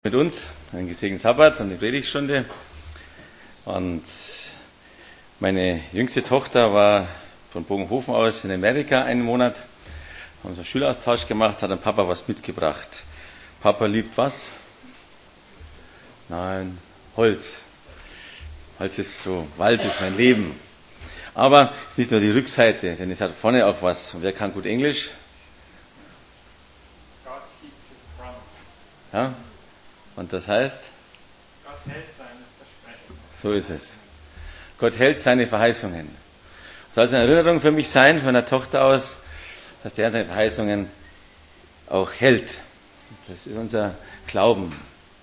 Mit uns, einen gesegneten Sabbat und eine Predigtstunde. Und meine jüngste Tochter war von Bogenhofen aus in Amerika einen Monat, haben so einen Schüleraustausch gemacht, hat dem Papa was mitgebracht. Papa liebt was? Nein, Holz. Holz ist so, Wald ist mein Leben. Aber nicht nur die Rückseite, denn es hat vorne auch was. Und wer kann gut Englisch? God keeps his promises. Ja? Und das heißt? Gott hält seine Versprechen. So ist es. Gott hält seine Verheißungen. Es soll also eine Erinnerung für mich sein, von meiner Tochter aus, dass der seine Verheißungen auch hält. Das ist unser Glauben.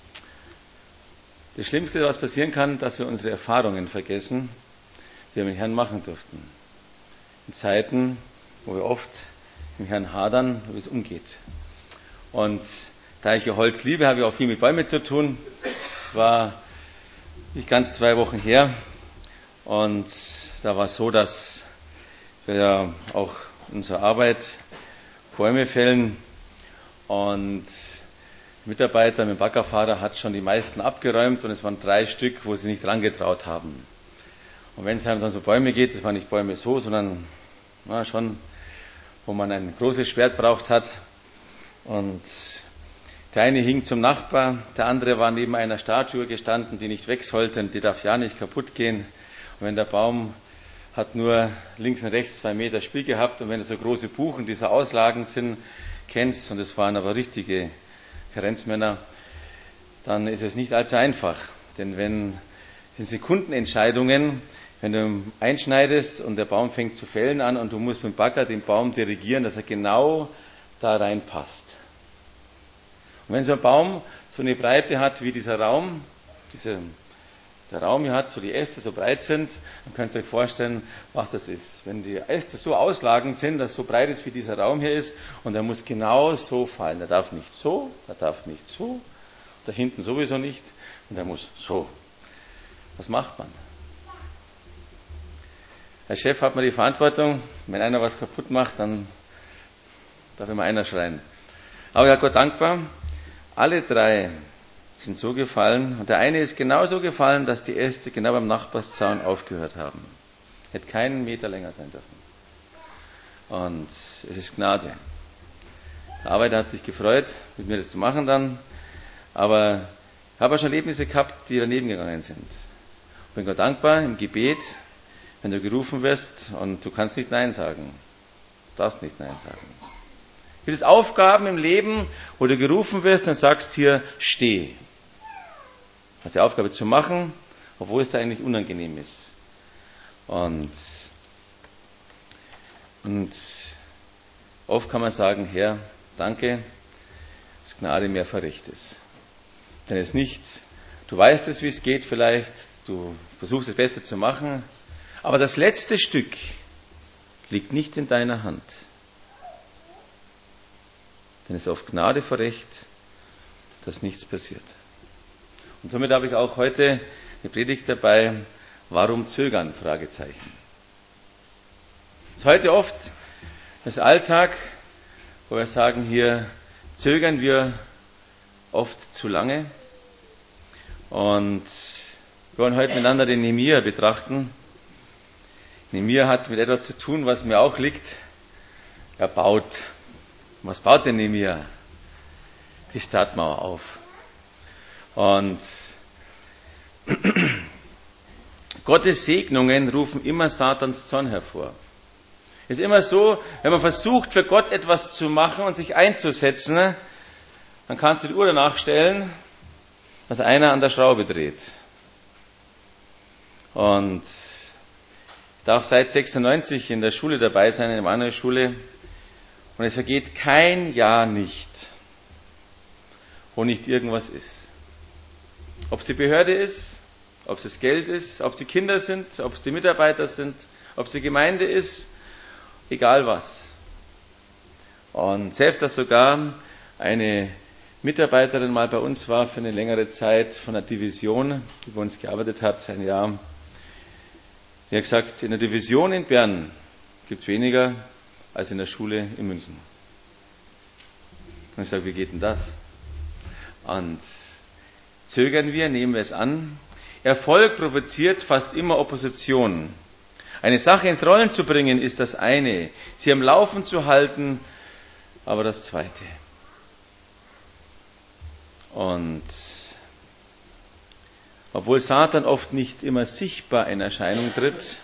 Das Schlimmste, was passieren kann, dass wir unsere Erfahrungen vergessen, die wir mit dem Herrn machen durften. In Zeiten, wo wir oft mit dem Herrn hadern, wie es umgeht. Und da ich ja Holz liebe, habe ich auch viel mit Bäumen zu tun. Es war nicht ganz 2 Wochen her. Und da war es so, dass wir ja auch unsere Arbeit Bäume fällen. Und der Mitarbeiter mit dem Baggerfahrer hat schon die meisten abgeräumt. Und es waren 3 Stück, wo sie nicht rangetraut haben. Und wenn es einem dann so Bäume geht, das waren nicht Bäume so, sondern schon, wo man ein großes Schwert braucht hat. Und der eine hing zum Nachbar, der andere war neben einer Statue gestanden, die nicht weg sollte, und die darf ja nicht kaputt gehen. Und wenn der Baum hat nur links und rechts 2 Meter Spiel gehabt, und wenn du so große Buchen, die so auslagend sind, kennst, und es waren aber richtige Karenzmänner, dann ist es nicht allzu einfach. Denn wenn in Sekundenentscheidungen, wenn du einschneidest und der Baum fängt zu fällen an und du musst mit dem Bagger den Baum dirigieren, dass er genau da reinpasst. Und wenn so ein Baum so eine Breite hat wie dieser Raum, der Raum hier hat, so die Äste so breit sind, dann könnt ihr euch vorstellen, was das ist. Wenn die Äste so auslagend sind, dass so breit ist wie dieser Raum hier ist, und er muss genau so fallen. Er darf nicht so, er darf nicht so, da hinten sowieso nicht, und er muss so. Was macht man? Als Chef hat man die Verantwortung, wenn einer was kaputt macht, dann darf immer einer schreien. Aber ich bin Gott dankbar, alle 3 sind so gefallen, und der eine ist genauso gefallen, dass die Äste genau beim Nachbarszaun aufgehört haben. Hätte keinen Meter länger sein dürfen. Und es ist Gnade. Der Arbeiter hat sich gefreut, mit mir das zu machen dann, aber ich habe auch schon Erlebnisse gehabt, die daneben gegangen sind. Ich bin Gott dankbar im Gebet, wenn du gerufen wirst, und du kannst nicht Nein sagen. Du darfst nicht Nein sagen. Gibt es Aufgaben im Leben, wo du gerufen wirst und sagst hier, steh. Hast die Aufgabe zu machen, obwohl es da eigentlich unangenehm ist. Und oft kann man sagen, Herr, danke, dass Gnade mehr verricht ist. Denn es nicht, du weißt es, wie es geht vielleicht, du versuchst das Beste zu machen, aber das letzte Stück liegt nicht in deiner Hand. Denn es ist auf Gnade verrecht, dass nichts passiert. Und somit habe ich auch heute eine Predigt dabei, warum zögern? Fragezeichen. Es ist heute oft das Alltag, wo wir sagen, hier zögern wir oft zu lange. Und wir wollen heute miteinander den Nehemia betrachten. Nehemia hat mit etwas zu tun, was mir auch liegt. Er baut. Was baut denn Nehemia? Die Stadtmauer auf. Und Gottes Segnungen rufen immer Satans Zorn hervor. Es ist immer so, wenn man versucht, für Gott etwas zu machen und sich einzusetzen, dann kannst du die Uhr danach stellen, dass einer an der Schraube dreht. Und ich darf seit 96 in der Schule dabei sein, in einer anderen Schule. Und es vergeht kein Jahr nicht, wo nicht irgendwas ist. Ob es die Behörde ist, ob es das Geld ist, ob es die Kinder sind, ob es die Mitarbeiter sind, ob es die Gemeinde ist, egal was. Und selbst, dass sogar eine Mitarbeiterin mal bei uns war für eine längere Zeit von der Division, die bei uns gearbeitet hat, ein Jahr, die hat gesagt, in der Division in Bern gibt es weniger als in der Schule in München. Und ich sage, wie geht denn das? Und Zögern wir, nehmen wir es an. Erfolg provoziert fast immer Opposition. Eine Sache ins Rollen zu bringen, ist das eine. Sie am Laufen zu halten, aber das zweite. Und obwohl Satan oft nicht immer sichtbar in Erscheinung tritt, ist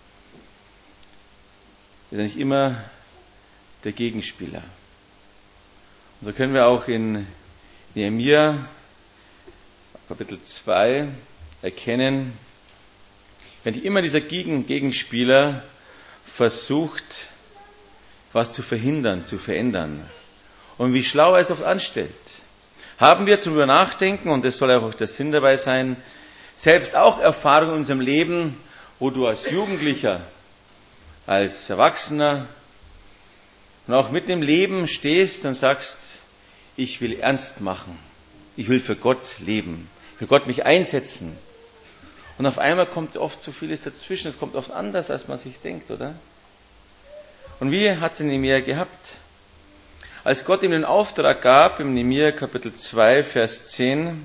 er nicht immer der Gegenspieler. Und so können wir auch in Nehemia Kapitel 2 erkennen, wenn immer dieser Gegenspieler versucht, was zu verhindern, zu verändern. Und wie schlau er es oft anstellt. Haben wir zum Nachdenken, und das soll auch der Sinn dabei sein, selbst auch Erfahrungen in unserem Leben, wo du als Jugendlicher, als Erwachsener und auch mitten im Leben stehst und sagst, ich will ernst machen, ich will für Gott leben, für Gott mich einsetzen. Und auf einmal kommt oft so vieles dazwischen, es kommt oft anders, als man sich denkt, oder? Und wie hat es in Nehemia gehabt? Als Gott ihm den Auftrag gab, im Nehemia Kapitel 2, Vers 10,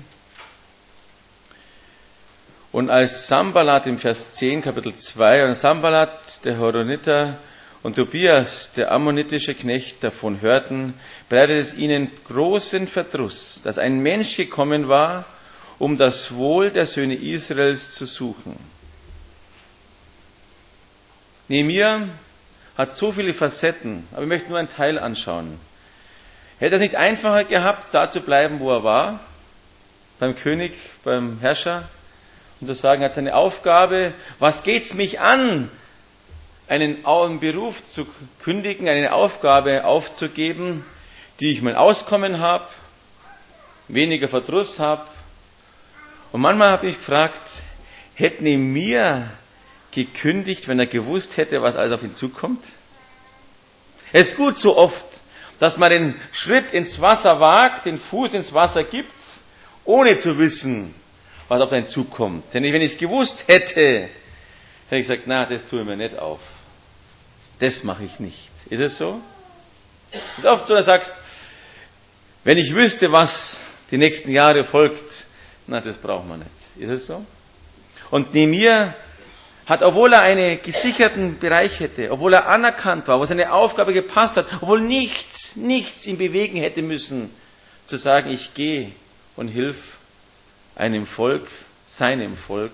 und als Sanballat im Vers 10, Kapitel 2, und Sanballat, der Horoniter, und Tobias, der ammonitische Knecht, davon hörten, bereitete es ihnen großen Verdruss, dass ein Mensch gekommen war, um das Wohl der Söhne Israels zu suchen. Nehemia hat so viele Facetten, aber ich möchte nur einen Teil anschauen. Hätte er es nicht einfacher gehabt, da zu bleiben, wo er war, beim König, beim Herrscher, und zu sagen, er hat seine Aufgabe, was geht's mich an, einen Beruf zu kündigen, eine Aufgabe aufzugeben, die ich mein Auskommen habe, weniger Verdruss habe. Und manchmal habe ich gefragt, hätte Nehemia gekündigt, wenn er gewusst hätte, was alles auf ihn zukommt? Es ist gut so oft, dass man den Schritt ins Wasser wagt, den Fuß ins Wasser gibt, ohne zu wissen, was auf einen zukommt. Denn wenn ich es gewusst hätte, hätte ich gesagt, na, das tue ich mir nicht auf. Das mache ich nicht. Ist es so? Es ist oft so, dass du sagst, wenn ich wüsste, was die nächsten Jahre folgt, na, das braucht man nicht. Ist es so? Und Nehemia hat, obwohl er einen gesicherten Bereich hätte, obwohl er anerkannt war, wo seine Aufgabe gepasst hat, obwohl nichts ihn bewegen hätte müssen, zu sagen, ich gehe und hilf einem Volk, seinem Volk,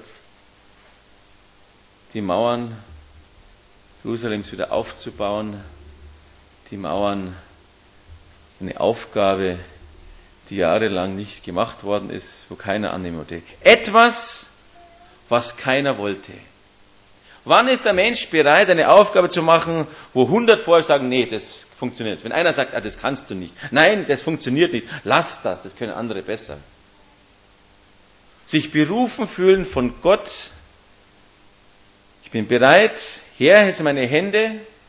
die Mauern Jerusalems wieder aufzubauen, die Mauern, eine Aufgabe, die jahrelang nicht gemacht worden ist, wo keiner annehmen wollte. Etwas, was keiner wollte. Wann ist der Mensch bereit, eine Aufgabe zu machen, wo 100 vorher sagen, nee, das funktioniert. Wenn einer sagt, das kannst du nicht. Nein, das funktioniert nicht. Lass das können andere besser. Sich berufen fühlen von Gott. Ich bin bereit, Herr, hier sind meine Hände.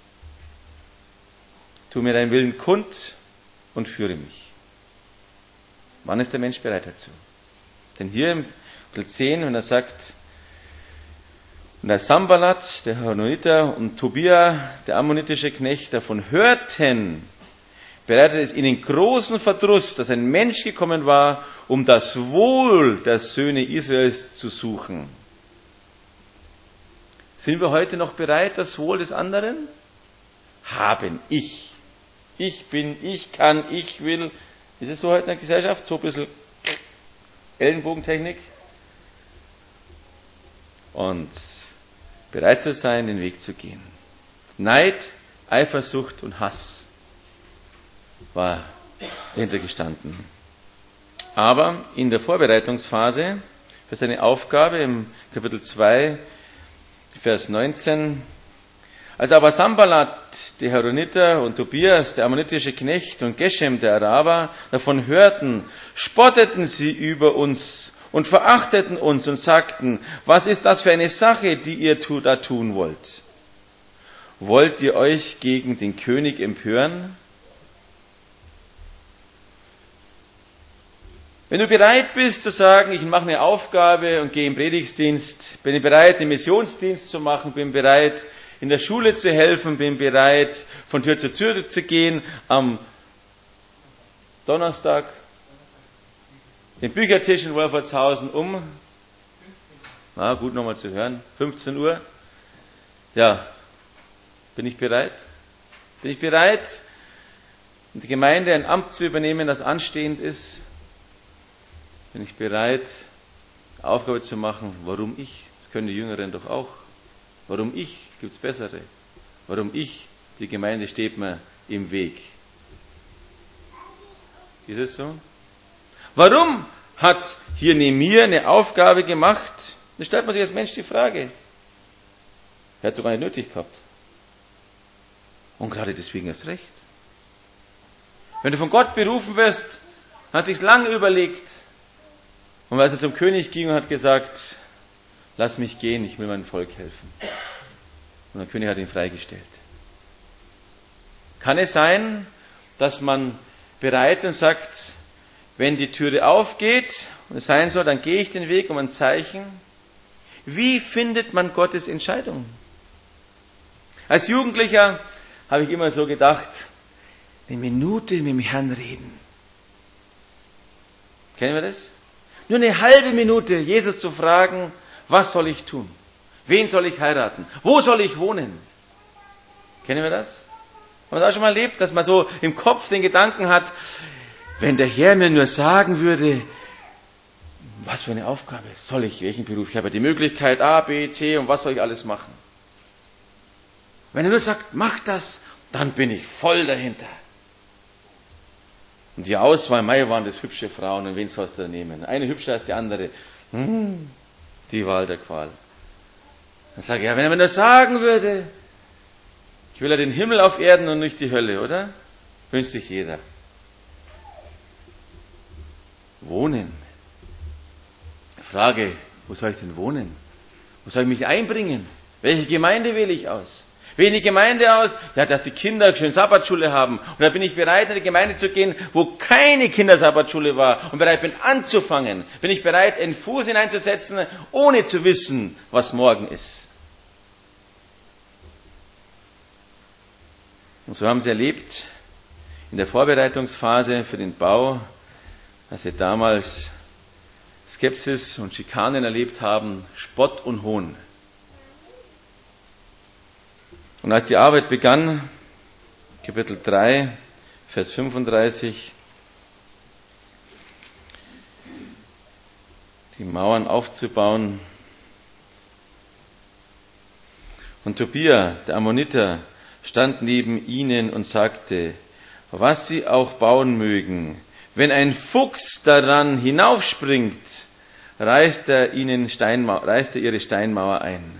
Tu mir deinen Willen kund und führe mich. Wann ist der Mensch bereit dazu? Denn hier im Kapitel 10, wenn er sagt, und der Sanballat, der Horoniter, und Tobia, der ammonitische Knecht, davon hörten, bereitete es ihnen großen Verdruss, dass ein Mensch gekommen war, um das Wohl der Söhne Israels zu suchen. Sind wir heute noch bereit, das Wohl des anderen? Haben. Ich bin, ich kann, ich will. Ist es so heute in der Gesellschaft? So ein bisschen Ellenbogentechnik? Und bereit zu sein, den Weg zu gehen. Neid, Eifersucht und Hass war dahinter gestanden. Aber in der Vorbereitungsphase für seine Aufgabe im Kapitel 2, Vers 19, als aber Sanballat, der Horoniter, und Tobias, der ammonitische Knecht, und Geshem, der Araber, davon hörten, spotteten sie über uns und verachteten uns und sagten, was ist das für eine Sache, die ihr da tun wollt? Wollt ihr euch gegen den König empören? Wenn du bereit bist zu sagen, ich mache eine Aufgabe und gehe im Predigtdienst, bin bereit, den Missionsdienst zu machen, bin bereit, in der Schule zu helfen, bin bereit, von Tür zu Tür zu gehen, am Donnerstag, den Büchertisch in Wolfertshausen um, gut nochmal zu hören, 15 Uhr. Ja, bin ich bereit? Bin ich bereit, in der Gemeinde ein Amt zu übernehmen, das anstehend ist? Bin ich bereit, Aufgabe zu machen? Warum ich? Das können die Jüngeren doch auch. Warum ich? Gibt's bessere. Warum ich? Die Gemeinde steht mir im Weg. Ist es so? Warum hat hier Nehemia eine Aufgabe gemacht? Da stellt man sich als Mensch die Frage. Er hat sogar nicht nötig gehabt. Und gerade deswegen erst recht. Wenn du von Gott berufen wirst, hat sich's lange überlegt. Und als er zum König ging und hat gesagt, lass mich gehen, ich will meinem Volk helfen. Und der König hat ihn freigestellt. Kann es sein, dass man bereit und sagt, wenn die Türe aufgeht und es sein soll, dann gehe ich den Weg um ein Zeichen. Wie findet man Gottes Entscheidung? Als Jugendlicher habe ich immer so gedacht, eine Minute mit dem Herrn reden. Kennen wir das? Nur eine halbe Minute, Jesus zu fragen, was soll ich tun? Wen soll ich heiraten? Wo soll ich wohnen? Kennen wir das? Haben wir das auch schon mal erlebt, dass man so im Kopf den Gedanken hat, wenn der Herr mir nur sagen würde, was für eine Aufgabe soll ich, welchen Beruf? Ich habe ja die Möglichkeit A, B, C und was soll ich alles machen? Wenn er nur sagt, mach das, dann bin ich voll dahinter. Und die Auswahl, waren das hübsche Frauen und wen sollst du da nehmen? Eine hübscher als die andere. Die Wahl der Qual. Dann sage ich, ja, wenn er mir nur sagen würde, ich will ja den Himmel auf Erden und nicht die Hölle, oder? Wünscht sich jeder. Wohnen. Frage, wo soll ich denn wohnen? Wo soll ich mich einbringen? Welche Gemeinde wähle ich aus? Wähle die Gemeinde aus, ja, dass die Kinder schön Sabbatschule haben. Und da bin ich bereit, in eine Gemeinde zu gehen, wo keine Kindersabbatschule war und bereit bin anzufangen. Bin ich bereit, einen Fuß hineinzusetzen, ohne zu wissen, was morgen ist. Und so haben sie erlebt, in der Vorbereitungsphase für den Bau, als sie damals Skepsis und Schikanen erlebt haben, Spott und Hohn. Und als die Arbeit begann, Kapitel 3, Vers 35, die Mauern aufzubauen, und Tobia, der Ammoniter, stand neben ihnen und sagte, was sie auch bauen mögen, wenn ein Fuchs daran hinaufspringt, reißt er ihre Steinmauer ein.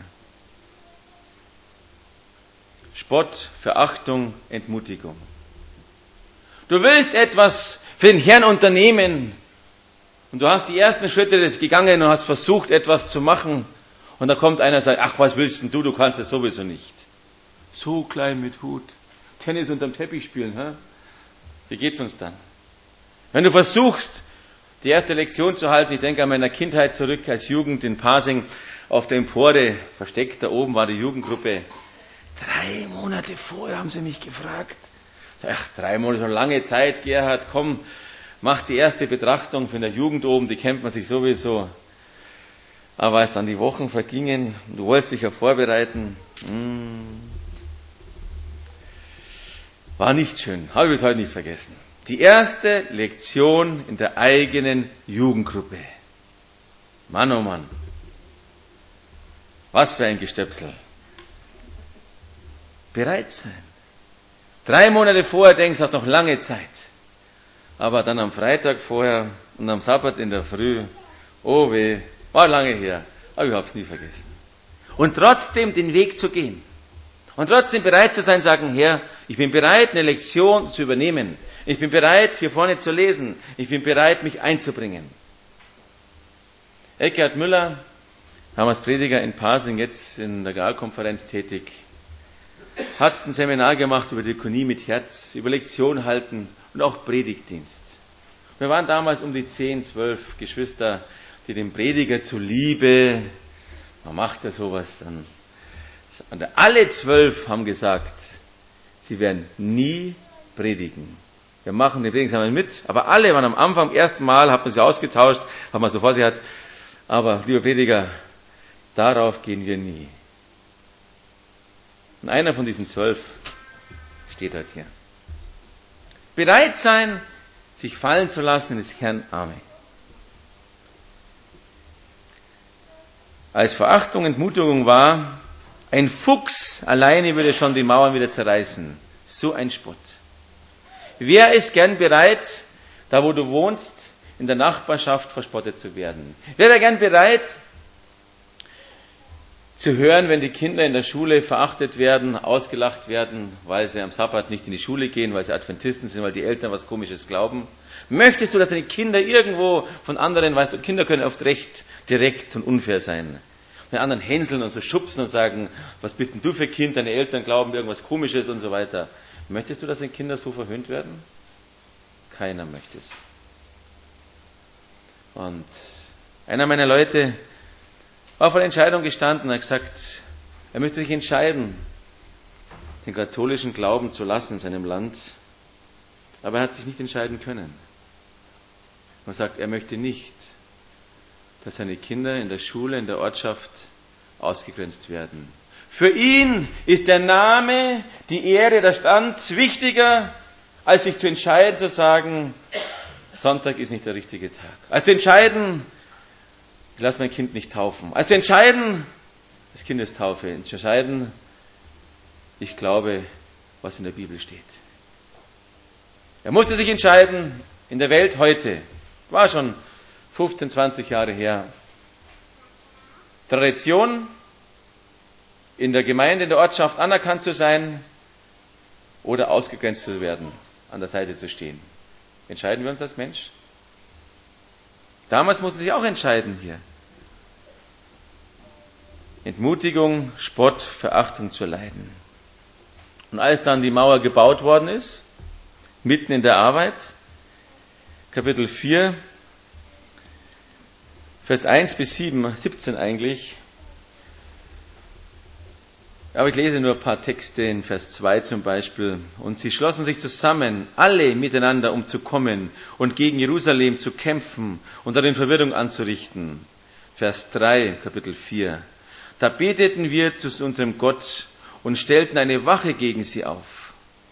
Spott, Verachtung, Entmutigung. Du willst etwas für den Herrn unternehmen und du hast die ersten Schritte gegangen und hast versucht, etwas zu machen und da kommt einer und sagt, ach, was willst denn du kannst es sowieso nicht. So klein mit Hut, Tennis unterm Teppich spielen, hä? Wie geht's uns dann? Wenn du versuchst, die erste Lektion zu halten, ich denke an meiner Kindheit zurück als Jugend in Pasing, auf der Empore, versteckt da oben war die Jugendgruppe. 3 Monate vorher haben sie mich gefragt. Ach, 3 Monate, so lange Zeit, Gerhard, komm, mach die erste Betrachtung von der Jugend oben, die kennt man sich sowieso. Aber als dann die Wochen vergingen, du wolltest dich ja vorbereiten, war nicht schön, habe ich bis heute nicht vergessen. Die erste Lektion in der eigenen Jugendgruppe. Mann, oh Mann. Was für ein Gestöpsel. Bereit sein. 3 Monate vorher denkst du, hast noch lange Zeit. Aber dann am Freitag vorher und am Sabbat in der Früh, oh weh, war lange her, aber ich habe es nie vergessen. Und trotzdem den Weg zu gehen. Und trotzdem bereit zu sein, sagen, Herr, ich bin bereit, eine Lektion zu übernehmen. Ich bin bereit, hier vorne zu lesen. Ich bin bereit, mich einzubringen. Eckhard Müller, damals Prediger in Pasing, jetzt in der Generalkonferenz tätig, hat ein Seminar gemacht über Diakonie mit Herz, über Lektion halten und auch Predigtdienst. Wir waren damals um die 10, 12 Geschwister, die dem Prediger zuliebe, man macht ja sowas dann. Und alle 12 haben gesagt, sie werden nie predigen. wir machen den Predigtsamen mit, aber alle waren am Anfang, am ersten Mal, hat man sich ausgetauscht, hat man so vor sich gehabt, aber lieber Prediger, darauf gehen wir nie. Und einer von diesen 12 steht heute hier. Bereit sein, sich fallen zu lassen in des Herrn Arme. Als Verachtung, Entmutigung war, ein Fuchs alleine würde schon die Mauern wieder zerreißen. So ein Spott. Wer ist gern bereit, da wo du wohnst, in der Nachbarschaft verspottet zu werden? Wer wäre gern bereit, zu hören, wenn die Kinder in der Schule verachtet werden, ausgelacht werden, weil sie am Sabbat nicht in die Schule gehen, weil sie Adventisten sind, weil die Eltern was Komisches glauben? Möchtest du, dass deine Kinder irgendwo von anderen, weißt du, Kinder können oft recht direkt und unfair sein. Den anderen hänseln und so schubsen und sagen, was bist denn du für Kind, deine Eltern glauben irgendwas Komisches und so weiter. Möchtest du, dass deine Kinder so verhöhnt werden? Keiner möchte es. Und einer meiner Leute war vor der Entscheidung gestanden und hat gesagt, er müsste sich entscheiden, den katholischen Glauben zu lassen in seinem Land. Aber er hat sich nicht entscheiden können. Man sagt, er möchte nicht, dass seine Kinder in der Schule, in der Ortschaft ausgegrenzt werden. Für ihn ist der Name, die Ehre, der Stand wichtiger, als sich zu entscheiden, zu sagen, Sonntag ist nicht der richtige Tag. Als zu entscheiden, ich lasse mein Kind nicht taufen. Als zu entscheiden, das Kindestaufe, entscheiden, ich glaube, was in der Bibel steht. Er musste sich entscheiden, in der Welt heute, war schon 15, 20 Jahre her, Tradition, in der Gemeinde, in der Ortschaft anerkannt zu sein oder ausgegrenzt zu werden, an der Seite zu stehen. Entscheiden wir uns als Mensch? Damals musste sich auch entscheiden hier. Entmutigung, Spott, Verachtung zu leiden. Und als dann die Mauer gebaut worden ist, mitten in der Arbeit, Kapitel 4, Vers 1 bis 17 eigentlich, aber ich lese nur ein paar Texte in Vers 2 zum Beispiel. Und sie schlossen sich zusammen, alle miteinander, um zu kommen und gegen Jerusalem zu kämpfen und darin Verwirrung anzurichten. Vers 3, Kapitel 4. Da beteten wir zu unserem Gott und stellten eine Wache gegen sie auf.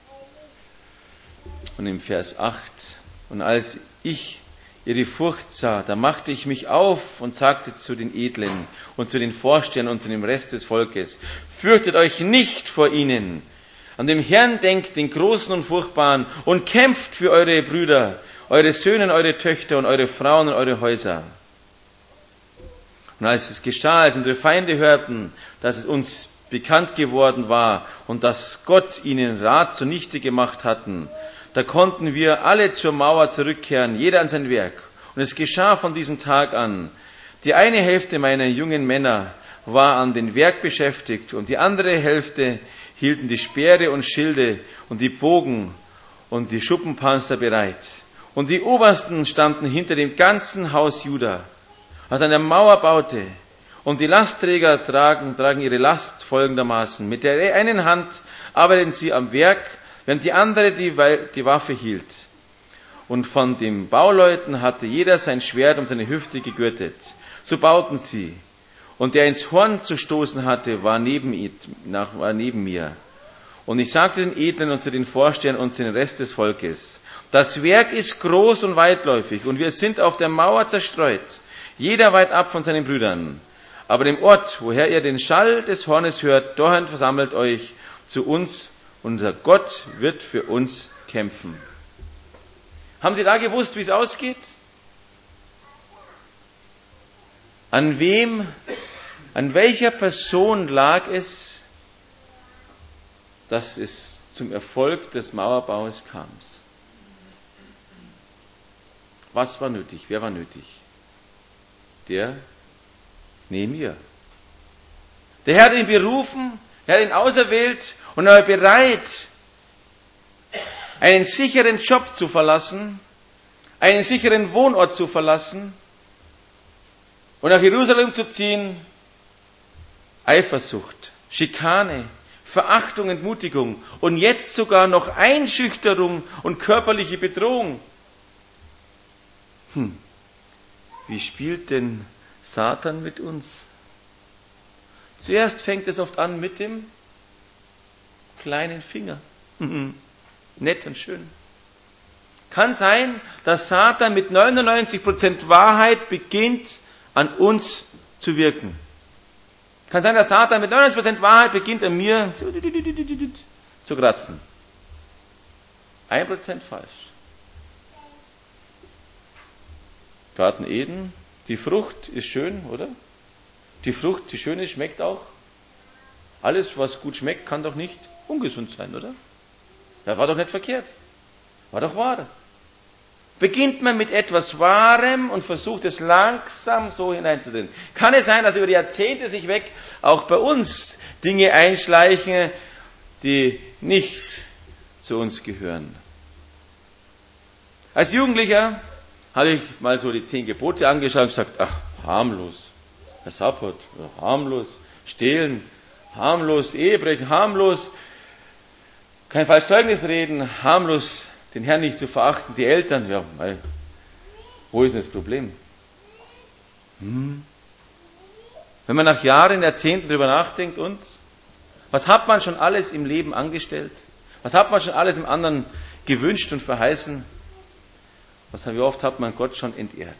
Und im Vers 8. Und als ich ihre Furcht sah, da machte ich mich auf und sagte zu den Edlen und zu den Vorstehern und zu dem Rest des Volkes, fürchtet euch nicht vor ihnen. An dem Herrn denkt, den Großen und Furchtbaren, und kämpft für eure Brüder, eure Söhne und eure Töchter und eure Frauen und eure Häuser. Und als es geschah, als unsere Feinde hörten, dass es uns bekannt geworden war und dass Gott ihnen Rat zunichte gemacht hatten, da konnten wir alle zur Mauer zurückkehren, jeder an sein Werk. Und es geschah von diesem Tag an. Die eine Hälfte meiner jungen Männer war an den Werk beschäftigt und die andere Hälfte hielten die Speere und Schilde und die Bogen und die Schuppenpanzer bereit. Und die Obersten standen hinter dem ganzen Haus Juda, als an der Mauer baute. Und die Lastträger tragen ihre Last folgendermaßen. Mit der einen Hand arbeiten sie am Werk, während die andere die Waffe hielt. Und von den Bauleuten hatte jeder sein Schwert um seine Hüfte gegürtet. So bauten sie. Und der ins Horn zu stoßen hatte, war neben mir. Und ich sagte den Edlen und zu den Vorstehern und zu den Rest des Volkes, das Werk ist groß und weitläufig und wir sind auf der Mauer zerstreut, jeder weit ab von seinen Brüdern. Aber dem Ort, woher ihr den Schall des Hornes hört, dorthin versammelt euch zu uns. Unser Gott wird für uns kämpfen. Haben Sie da gewusst, wie es ausgeht? An welcher Person lag es, dass es zum Erfolg des Mauerbaus kam? Was war nötig? Wer war nötig? Der Nehemiah. Der Herr hat ihn berufen, er hat ihn auserwählt und er war bereit, einen sicheren Job zu verlassen, einen sicheren Wohnort zu verlassen und nach Jerusalem zu ziehen. Eifersucht, Schikane, Verachtung, Entmutigung und jetzt sogar noch Einschüchterung und körperliche Bedrohung. Wie spielt denn Satan mit uns? Zuerst fängt es oft an mit dem kleinen Finger. Nett und schön. Kann sein, dass Satan mit 99% Wahrheit beginnt, an uns zu wirken. Kann sein, dass Satan mit 99% Wahrheit beginnt, an mir zu kratzen. 1% falsch. Garten Eden, die Frucht ist schön, oder? Die Frucht, die schön ist, schmeckt auch. Alles, was gut schmeckt, kann doch nicht ungesund sein, oder? Ja, war doch nicht verkehrt. War doch wahr. Beginnt man mit etwas Wahrem und versucht es langsam so hineinzudrehen. Kann es sein, dass über die Jahrzehnte sich weg auch bei uns Dinge einschleichen, die nicht zu uns gehören? Als Jugendlicher habe ich mal so die 10 Gebote angeschaut und gesagt, ach, harmlos. Herr Sappert, harmlos. Stehlen, harmlos. Ehebrechen, harmlos. Kein falsches Zeugnis reden, harmlos. Den Herrn nicht zu verachten, die Eltern, ja, wo ist denn das Problem? Wenn man nach Jahren, Jahrzehnten drüber nachdenkt und was hat man schon alles im Leben angestellt? Was hat man schon alles im anderen gewünscht und verheißen? Wie oft hat man Gott schon entehrt?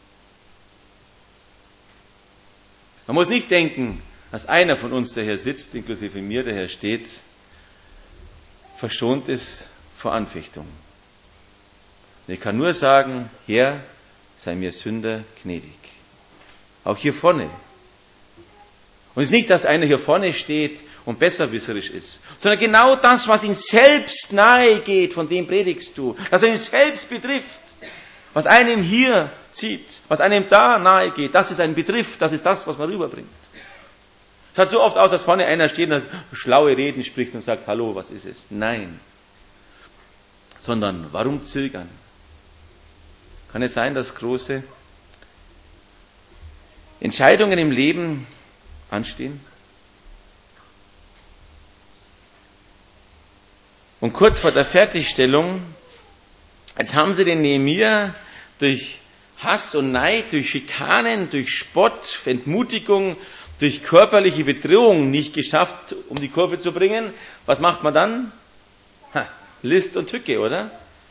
Man muss nicht denken, dass einer von uns, der hier sitzt, inklusive mir, der hier steht, verschont ist vor Anfechtung. Ich kann nur sagen, Herr, sei mir Sünder gnädig. Auch hier vorne. Und es ist nicht, dass einer hier vorne steht und besserwisserisch ist, sondern genau das, was ihn selbst nahe geht, von dem predigst du, dass er ihn selbst betrifft. Was einem hier zieht, was einem da nahe geht, das ist ein Betriff, das ist das, was man rüberbringt. Es hat so oft aus, dass vorne einer steht und schlaue Reden spricht und sagt, hallo, was ist es? Nein. Sondern, warum zögern? Kann es sein, dass große Entscheidungen im Leben anstehen? Und kurz vor der Fertigstellung, jetzt haben sie den Nehemia durch Hass und Neid, durch Schikanen, durch Spott, Entmutigung, durch körperliche Bedrohung nicht geschafft, um die Kurve zu bringen. Was macht man dann? List und Tücke, oder?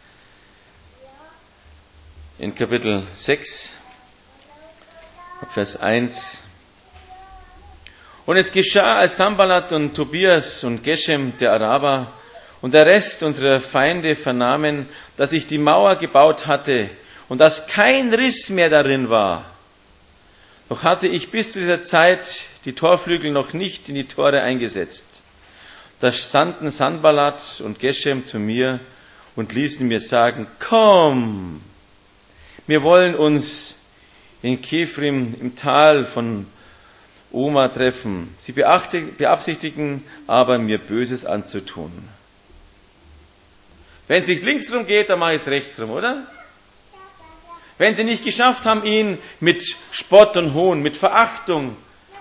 In Kapitel 6, Vers 1. Und es geschah, als Sanballat und Tobias und Geshem, der Araber, und der Rest unserer Feinde vernahmen, dass ich die Mauer gebaut hatte und dass kein Riss mehr darin war. Doch hatte ich bis zu dieser Zeit die Torflügel noch nicht in die Tore eingesetzt. Da sandten Sanballat und Geshem zu mir und ließen mir sagen, komm, wir wollen uns in Kefrim im Tal von Oma treffen. Sie beabsichtigen aber, mir Böses anzutun. Wenn es nicht links rum geht, dann mache ich es rechts rum, oder? Wenn sie nicht geschafft haben, ihn mit Spott und Hohn, mit Verachtung,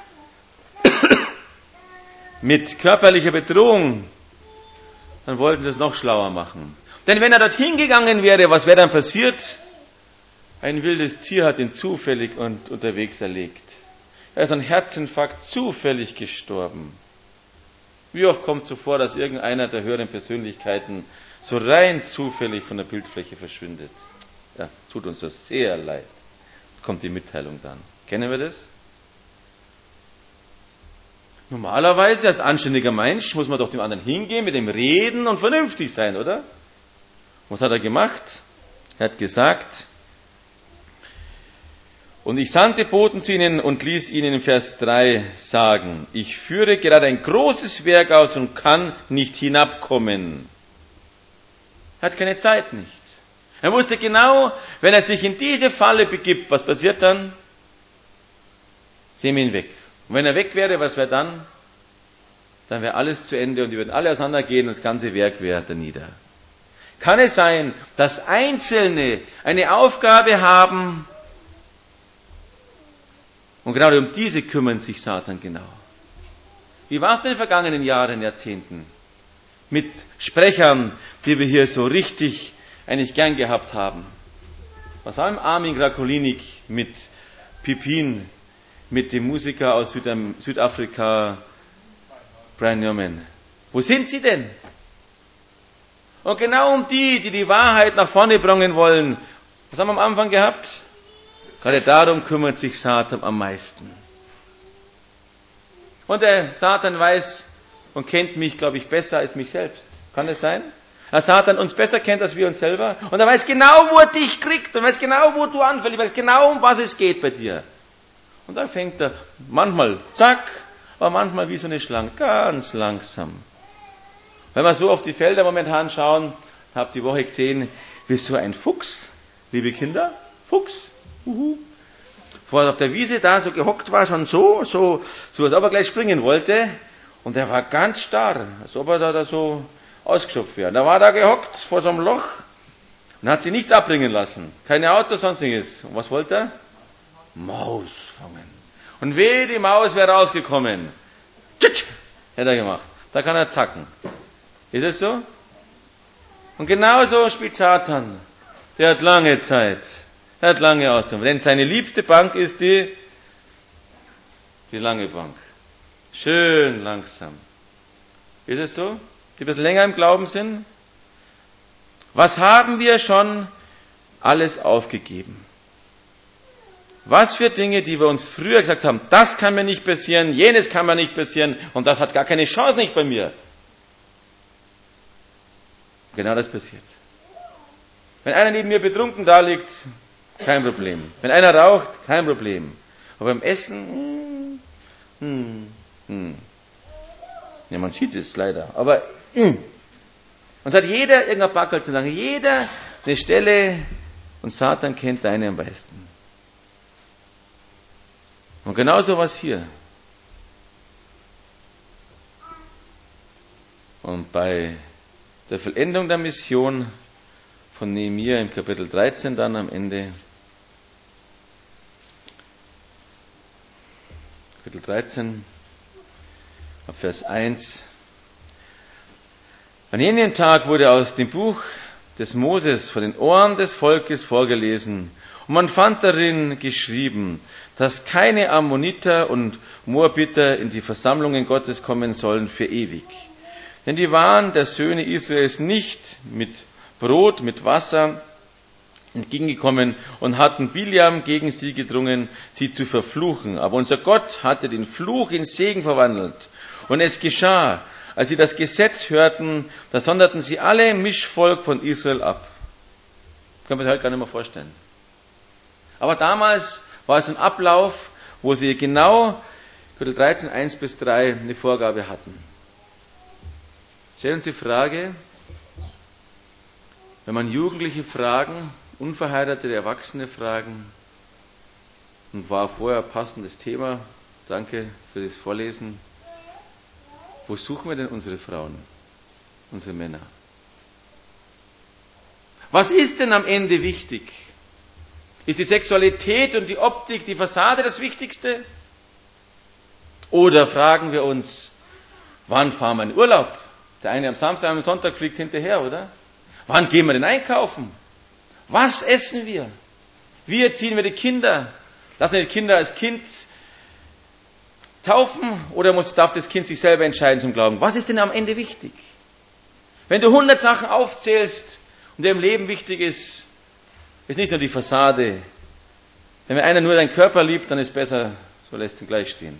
mit körperlicher Bedrohung, dann wollten sie es noch schlauer machen. Denn wenn er dorthin gegangen wäre, was wäre dann passiert? Ein wildes Tier hat ihn zufällig und unterwegs erlegt. Er ist an Herzinfarkt zufällig gestorben. Wie oft kommt es so vor, dass irgendeiner der höheren Persönlichkeiten so rein zufällig von der Bildfläche verschwindet? Ja, tut uns das sehr leid. Kommt die Mitteilung dann. Kennen wir das? Normalerweise als anständiger Mensch muss man doch dem anderen hingehen, mit ihm reden und vernünftig sein, oder? Was hat er gemacht? Er hat gesagt, und ich sandte Boten zu ihnen und ließ ihnen in Vers 3 sagen, ich führe gerade ein großes Werk aus und kann nicht hinabkommen. Er hat keine Zeit nicht. Er wusste genau, wenn er sich in diese Falle begibt, was passiert dann? Sehen wir ihn weg. Und wenn er weg wäre, was wäre dann? Dann wäre alles zu Ende und die würden alle auseinandergehen und das ganze Werk wäre danieder. Kann es sein, dass Einzelne eine Aufgabe haben und gerade um diese kümmern sich Satan genau. Wie war es denn in den vergangenen Jahren, Jahrzehnten? Mit Sprechern, die wir hier so richtig eigentlich gern gehabt haben. Was war im Armin Grakolinik mit Pipin, mit dem Musiker aus Südafrika, Brian Newman? Wo sind sie denn? Und genau um die Wahrheit nach vorne bringen wollen, was haben wir am Anfang gehabt? Gerade darum kümmert sich Satan am meisten. Und der Satan weiß und kennt mich, glaube ich, besser als mich selbst. Kann das sein? Dass Satan uns besser kennt als wir uns selber. Und er weiß genau, wo er dich kriegt. Er weiß genau, wo du anfällst. Er weiß genau, um was es geht bei dir. Und dann fängt er manchmal zack, aber manchmal wie so eine Schlange, ganz langsam. Wenn wir so auf die Felder momentan schauen, habt die Woche gesehen, wie so ein Fuchs, liebe Kinder, Fuchs, vorher auf der Wiese da so gehockt war, schon so, als ob er gleich springen wollte. Und er war ganz starr, als ob er da so ausgestopft wäre. Da war er gehockt vor so einem Loch und hat sich nichts abbringen lassen. Keine Autos, sonstiges. Und was wollte er? Maus fangen. Und wehe, die Maus wäre rausgekommen. Hätte er gemacht. Da kann er zacken. Ist es so? Und genauso spielt Satan. Der hat lange Zeit. Er hat lange Ausdauer. Denn seine liebste Bank ist die lange Bank. Schön langsam. Ist es so? Die ein bisschen länger im Glauben sind? Was haben wir schon alles aufgegeben? Was für Dinge, die wir uns früher gesagt haben, das kann mir nicht passieren, jenes kann mir nicht passieren und das hat gar keine Chance nicht bei mir. Genau das passiert. Wenn einer neben mir betrunken da liegt, kein Problem. Wenn einer raucht, kein Problem. Aber beim Essen, ja, man sieht es leider. Aber uns hat jeder irgendein Backel zu sagen, jeder eine Stelle und Satan kennt deine am besten. Und genauso was hier. Und bei der Vollendung der Mission von Nehemia im Kapitel 13 dann am Ende, Kapitel 13, ab Vers 1. An jenem Tag wurde aus dem Buch des Moses vor den Ohren des Volkes vorgelesen und man fand darin geschrieben, dass keine Ammoniter und Moabiter in die Versammlungen Gottes kommen sollen für ewig. Denn die waren der Söhne Israels nicht mit Brot, mit Wasser entgegengekommen und hatten Biliam gegen sie gedrungen, sie zu verfluchen. Aber unser Gott hatte den Fluch in Segen verwandelt. Und es geschah, als sie das Gesetz hörten, da sonderten sie alle Mischvolk von Israel ab. Können wir uns heute gar nicht mehr vorstellen. Aber damals war es ein Ablauf, wo sie genau Kapitel 13, 1 bis 3 eine Vorgabe hatten. Stellen Sie die Frage, wenn man Jugendliche fragen, unverheiratete Erwachsene fragen, und war vorher ein passendes Thema, danke für das Vorlesen, wo suchen wir denn unsere Frauen, unsere Männer? Was ist denn am Ende wichtig? Ist die Sexualität und die Optik, die Fassade das Wichtigste? Oder fragen wir uns, wann fahren wir in Urlaub? Der eine am Samstag, am Sonntag fliegt hinterher, oder? Wann gehen wir denn einkaufen? Was essen wir? Wie erziehen wir die Kinder? Lassen wir die Kinder als Kind taufen oder darf das Kind sich selber entscheiden zum Glauben? Was ist denn am Ende wichtig? Wenn du 100 Sachen aufzählst und dir im Leben wichtig ist nicht nur die Fassade. Wenn einer nur deinen Körper liebt, dann ist besser, so lässt ihn gleich stehen.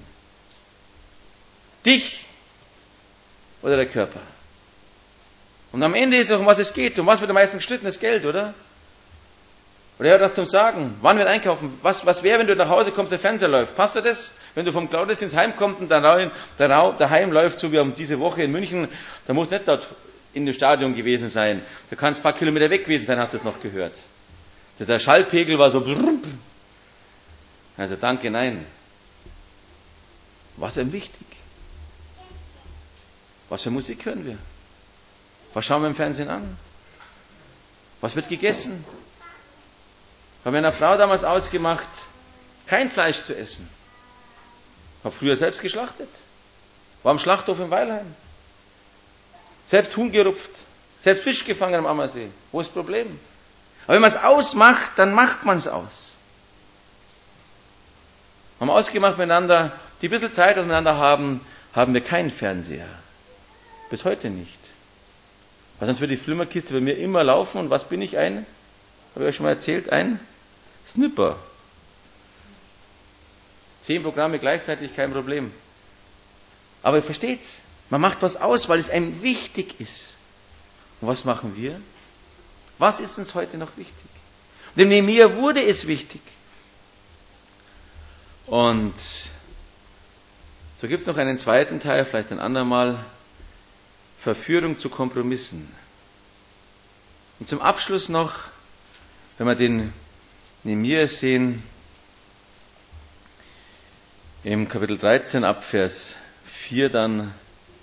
Dich oder der Körper? Und am Ende ist es, um was es geht. Um was wird am meisten gestritten? Das Geld, oder? Oder er hat das zum Sagen. Wann wird einkaufen? Was wäre, wenn du nach Hause kommst, der Fernseher läuft? Passt dir das? Wenn du vom Gottesdienst heimkommst und daheim läuft, so wie um diese Woche in München, da muss nicht dort in dem Stadion gewesen sein. Du kannst ein paar Kilometer weg gewesen sein, hast du es noch gehört. Der Schallpegel war so. Also danke, nein. Was ist denn wichtig? Was für Musik hören wir? Was schauen wir im Fernsehen an? Was wird gegessen? Haben wir einer Frau damals ausgemacht, kein Fleisch zu essen. Habe früher selbst geschlachtet. war am Schlachthof in Weilheim. Selbst Huhn gerupft, selbst Fisch gefangen am Ammersee. Wo ist das Problem? Aber wenn man es ausmacht, dann macht man es aus. Haben wir ausgemacht miteinander, die ein bisschen Zeit miteinander haben, haben wir keinen Fernseher. Bis heute nicht. Weil sonst wird die Flimmerkiste bei mir immer laufen. Und was bin ich? Habe ich euch schon mal erzählt? Ein Snipper. 10 Programme gleichzeitig, kein Problem. Aber ihr versteht's. Man macht was aus, weil es einem wichtig ist. Und was machen wir? Was ist uns heute noch wichtig? Dem Nehemia wurde es wichtig. Und so gibt es noch einen zweiten Teil, vielleicht ein andermal. Verführung zu Kompromissen. Und zum Abschluss noch, wenn wir den Nehemia sehen, im Kapitel 13 ab Vers 4 dann,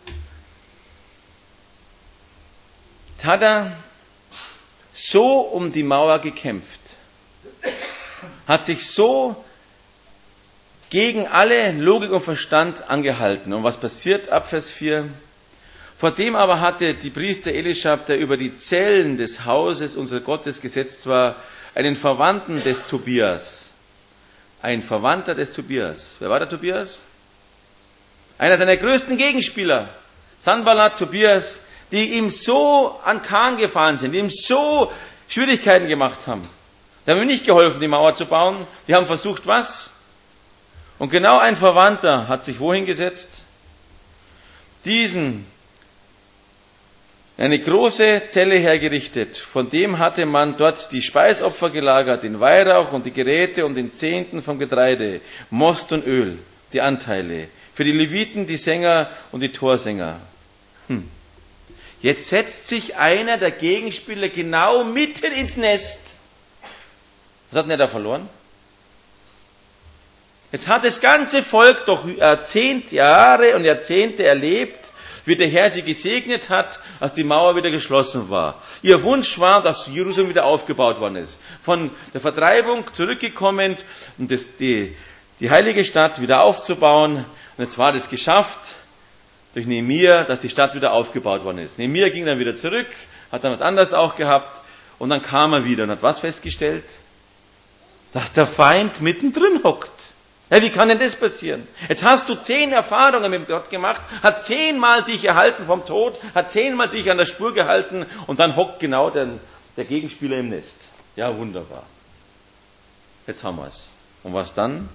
hat er so um die Mauer gekämpft, hat sich so gegen alle Logik und Verstand angehalten. Und was passiert ab Vers 4? Vor dem aber hatte die Priester Elischab, der über die Zellen des Hauses unseres Gottes gesetzt war, einen Verwandten des Tobias. Ein Verwandter des Tobias. Wer war der Tobias? Einer seiner größten Gegenspieler. Sanballat, Tobias, die ihm so an Kahn gefahren sind, die ihm so Schwierigkeiten gemacht haben. Die haben ihm nicht geholfen, die Mauer zu bauen. Die haben versucht, was? Und genau ein Verwandter hat sich wohin gesetzt? Eine große Zelle hergerichtet. Von dem hatte man dort die Speisopfer gelagert, den Weihrauch und die Geräte und den Zehnten vom Getreide, Most und Öl, die Anteile. Für die Leviten, die Sänger und die Torsänger. Jetzt setzt sich einer der Gegenspieler genau mitten ins Nest. Was hat denn er da verloren? Jetzt hat das ganze Volk doch Jahre und Jahrzehnte erlebt, wie der Herr sie gesegnet hat, als die Mauer wieder geschlossen war. Ihr Wunsch war, dass Jerusalem wieder aufgebaut worden ist. Von der Vertreibung zurückgekommen und die heilige Stadt wieder aufzubauen. Und jetzt war das geschafft durch Nehemia, dass die Stadt wieder aufgebaut worden ist. Nehemia ging dann wieder zurück, hat dann was anderes auch gehabt und dann kam er wieder und hat was festgestellt? Dass der Feind mittendrin hockt. Ja, wie kann denn das passieren? Jetzt hast du 10 Erfahrungen mit Gott gemacht, hat 10-mal dich erhalten vom Tod, hat 10-mal dich an der Spur gehalten und dann hockt genau der Gegenspieler im Nest. Ja, wunderbar. Jetzt haben wir es. Und was dann?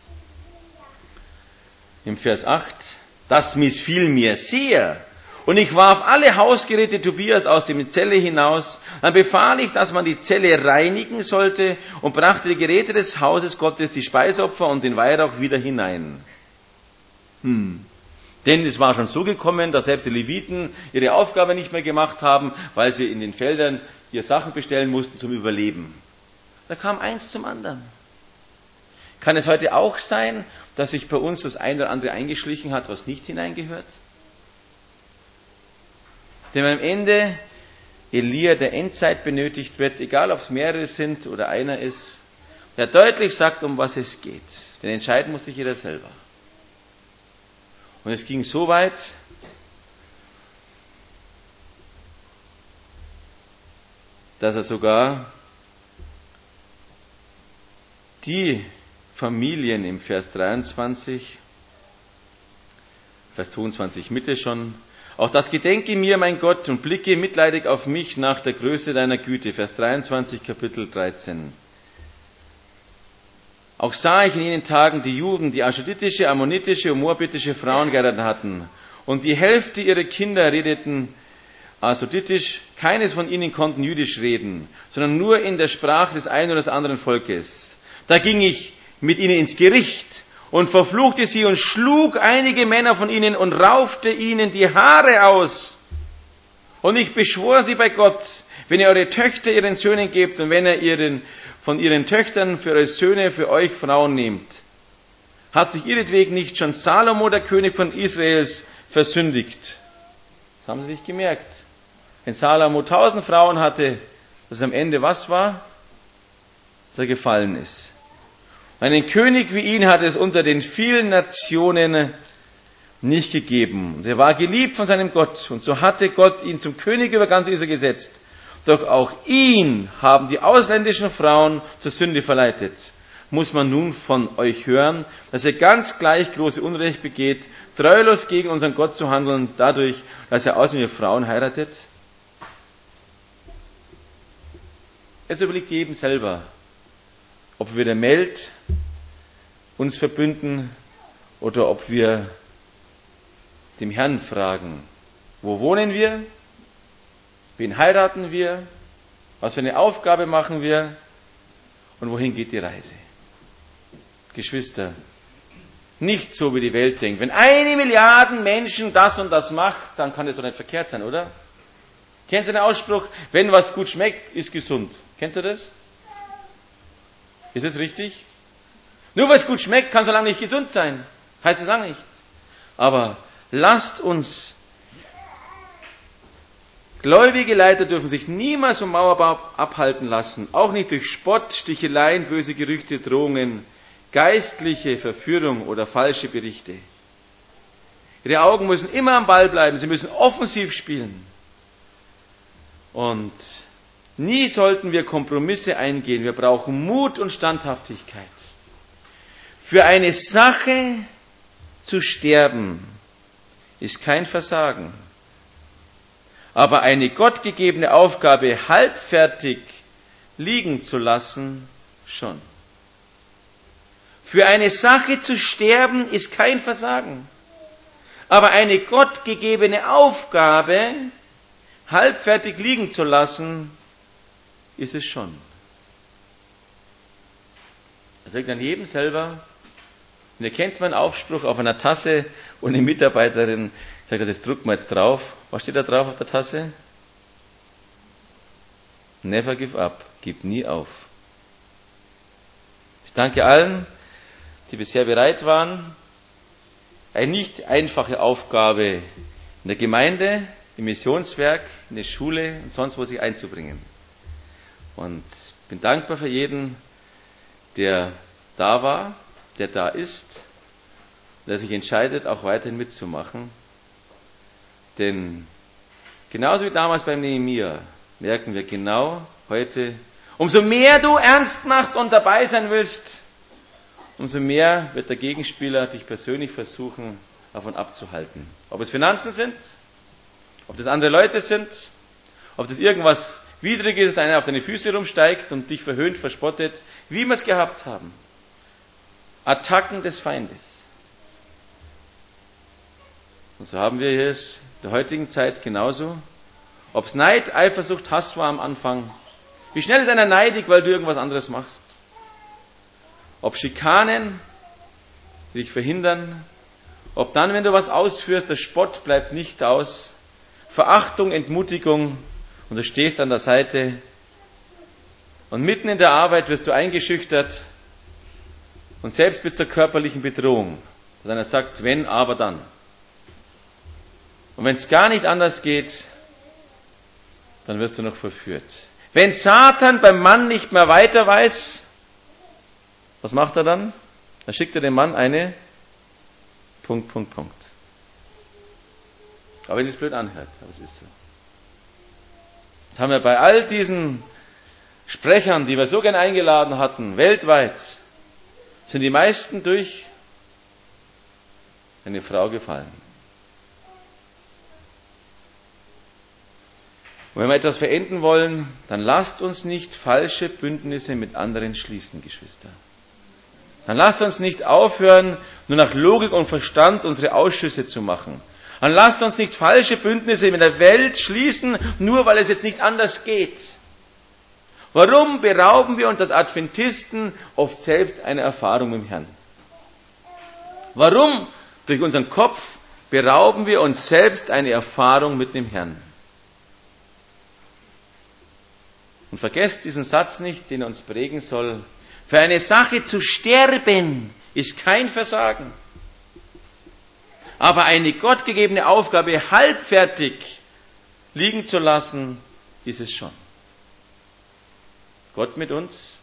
Im Vers 8, das missfiel mir sehr. Und ich warf alle Hausgeräte Tobias aus der Zelle hinaus. Dann befahl ich, dass man die Zelle reinigen sollte und brachte die Geräte des Hauses Gottes, die Speisopfer und den Weihrauch wieder hinein. Denn es war schon so gekommen, dass selbst die Leviten ihre Aufgabe nicht mehr gemacht haben, weil sie in den Feldern ihre Sachen bestellen mussten zum Überleben. Da kam eins zum anderen. Kann es heute auch sein, dass sich bei uns das eine oder andere eingeschlichen hat, was nicht hineingehört? Denn am Ende Elia der Endzeit benötigt wird, egal ob es mehrere sind oder einer ist, der deutlich sagt, um was es geht. Denn entscheiden muss sich jeder selber. Und es ging so weit, dass er sogar die Familien im Vers 23, Vers 22 Mitte schon, auch das gedenke mir, mein Gott, und blicke mitleidig auf mich nach der Größe deiner Güte. Vers 23, Kapitel 13. Auch sah ich in jenen Tagen die Juden, die ascheritische, ammonitische und moabitische Frauen geheiratet hatten. Und die Hälfte ihrer Kinder redeten asoditisch. Keines von ihnen konnten jüdisch reden, sondern nur in der Sprache des einen oder des anderen Volkes. Da ging ich mit ihnen ins Gericht und verfluchte sie und schlug einige Männer von ihnen und raufte ihnen die Haare aus. Und ich beschwor sie bei Gott, wenn ihr eure Töchter ihren Söhnen gebt und wenn ihr von ihren Töchtern für eure Söhne für euch Frauen nehmt, hat sich ihretwegen nicht schon Salomo, der König von Israels, versündigt. Das haben sie sich gemerkt. Wenn Salomo 1000 Frauen hatte, dass am Ende was war? Dass er gefallen ist. Einen König wie ihn hat es unter den vielen Nationen nicht gegeben. Und er war geliebt von seinem Gott. Und so hatte Gott ihn zum König über ganz Israel gesetzt. Doch auch ihn haben die ausländischen Frauen zur Sünde verleitet. Muss man nun von euch hören, dass er ganz gleich große Unrecht begeht, treulos gegen unseren Gott zu handeln, dadurch, dass er ausländische Frauen heiratet? Es überlegt jedem selber, ob wir der Welt uns verbünden oder ob wir dem Herrn fragen, wo wohnen wir, wen heiraten wir, was für eine Aufgabe machen wir und wohin geht die Reise. Geschwister, nicht so wie die Welt denkt. Wenn 1 Milliarde Menschen das und das macht, dann kann das doch nicht verkehrt sein, oder? Kennst du den Ausspruch, wenn was gut schmeckt, ist gesund? Kennst du das? Ist das richtig? Nur weil es gut schmeckt, kann so lange nicht gesund sein. Heißt es lange nicht. Aber lasst uns, gläubige Leiter dürfen sich niemals vom Mauerbau abhalten lassen, auch nicht durch Spott, Sticheleien, böse Gerüchte, Drohungen, geistliche Verführung oder falsche Berichte. Ihre Augen müssen immer am Ball bleiben, sie müssen offensiv spielen. Und nie sollten wir Kompromisse eingehen, wir brauchen Mut und Standhaftigkeit. Für eine Sache zu sterben ist kein Versagen. Aber eine gottgegebene Aufgabe halbfertig liegen zu lassen, schon. Für eine Sache zu sterben ist kein Versagen. Aber eine gottgegebene Aufgabe halbfertig liegen zu lassen, ist es schon. Das liegt an jedem selber. Und ihr kennt meinen Aufspruch auf einer Tasse und eine Mitarbeiterin sagt, das drucken wir jetzt drauf. Was steht da drauf auf der Tasse? Never give up. Gib nie auf. Ich danke allen, die bisher bereit waren, eine nicht einfache Aufgabe in der Gemeinde, im Missionswerk, in der Schule und sonst wo sich einzubringen. Und bin dankbar für jeden, der da war, der da ist, der sich entscheidet, auch weiterhin mitzumachen. Denn genauso wie damals beim Nehemia merken wir genau heute, umso mehr du ernst machst und dabei sein willst, umso mehr wird der Gegenspieler dich persönlich versuchen, davon abzuhalten. Ob es Finanzen sind, ob das andere Leute sind, ob das irgendwas Widriges ist, einer auf deine Füße rumsteigt und dich verhöhnt, verspottet, wie wir es gehabt haben. Attacken des Feindes. Und so haben wir es in der heutigen Zeit genauso. Ob es Neid, Eifersucht, Hass war am Anfang. Wie schnell ist einer neidig, weil du irgendwas anderes machst? Ob Schikanen, die dich verhindern. Ob dann, wenn du was ausführst, der Spott bleibt nicht aus. Verachtung, Entmutigung und du stehst an der Seite. Und mitten in der Arbeit wirst du eingeschüchtert und selbst bis zur körperlichen Bedrohung. Dass einer sagt, wenn, aber dann. Und wenn es gar nicht anders geht, dann wirst du noch verführt. Wenn Satan beim Mann nicht mehr weiter weiß, was macht er dann? Dann schickt er dem Mann eine ... Aber wenn es blöd anhört, aber es ist so. Das haben wir bei all diesen Sprechern, die wir so gern eingeladen hatten, weltweit, sind die meisten durch eine Frau gefallen. Und wenn wir etwas verenden wollen, dann lasst uns nicht falsche Bündnisse mit anderen schließen, Geschwister. Dann lasst uns nicht aufhören, nur nach Logik und Verstand unsere Ausschüsse zu machen. Dann lasst uns nicht falsche Bündnisse mit der Welt schließen, nur weil es jetzt nicht anders geht. Warum berauben wir uns als Adventisten oft selbst einer Erfahrung mit dem Herrn? Warum durch unseren Kopf berauben wir uns selbst eine Erfahrung mit dem Herrn? Und vergesst diesen Satz nicht, den er uns prägen soll. Für eine Sache zu sterben ist kein Versagen. Aber eine gottgegebene Aufgabe halbfertig liegen zu lassen, ist es schon. Gott mit uns,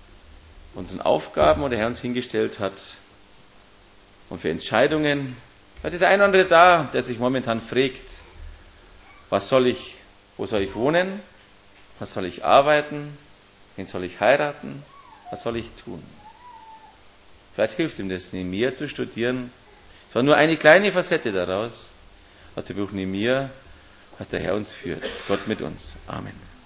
unseren Aufgaben, die der Herr uns hingestellt hat, und für Entscheidungen Vielleicht ist der eine oder andere da, der sich momentan fragt, wo soll ich wohnen? Was soll ich arbeiten? Wen soll ich heiraten? Was soll ich tun? Vielleicht hilft ihm das, Nehemia zu studieren. Es war nur eine kleine Facette daraus, aus dem Buch Nehemia, was der Herr uns führt. Gott mit uns. Amen.